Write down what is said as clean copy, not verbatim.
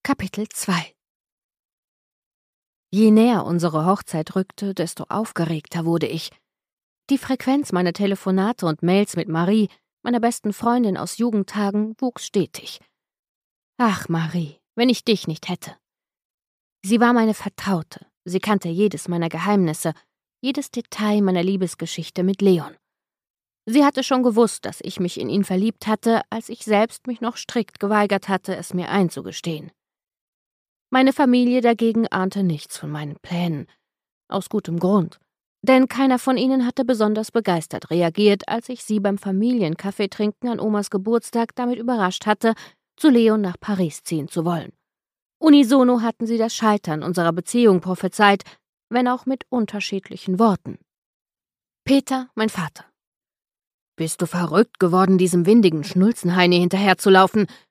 Kapitel 2. Je näher unsere Hochzeit rückte, desto aufgeregter wurde ich. Die Frequenz meiner Telefonate und Mails mit Marie, meiner besten Freundin aus Jugendtagen, wuchs stetig. Ach, Marie, wenn ich dich nicht hätte. Sie war meine Vertraute, sie kannte jedes meiner Geheimnisse, jedes Detail meiner Liebesgeschichte mit Leon. Sie hatte schon gewusst, dass ich mich in ihn verliebt hatte, als ich selbst mich noch strikt geweigert hatte, es mir einzugestehen. Meine Familie dagegen ahnte nichts von meinen Plänen. Aus gutem Grund. Denn keiner von ihnen hatte besonders begeistert reagiert, als ich sie beim Familienkaffeetrinken an Omas Geburtstag damit überrascht hatte, zu Leon nach Paris ziehen zu wollen. Unisono hatten sie das Scheitern unserer Beziehung prophezeit, wenn auch mit unterschiedlichen Worten. Peter, mein Vater. »Bist du verrückt geworden, diesem windigen Schnulzenheini hinterherzulaufen?